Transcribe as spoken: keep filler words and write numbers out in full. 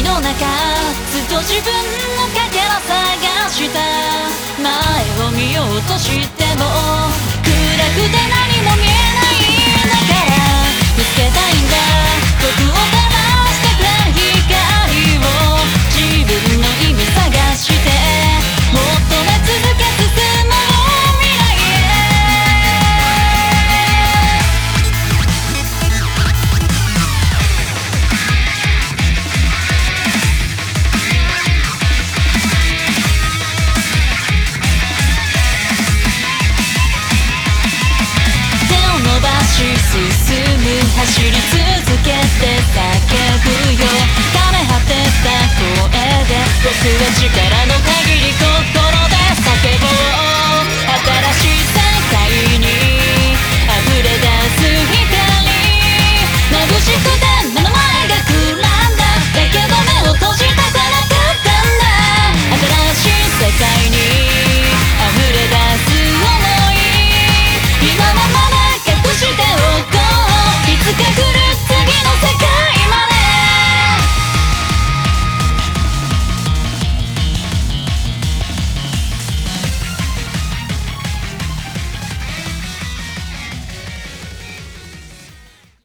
闇の中ずっと自分のかけら探した前を見ようとしても暗くて何も見えないんだから見つけたいんだ僕を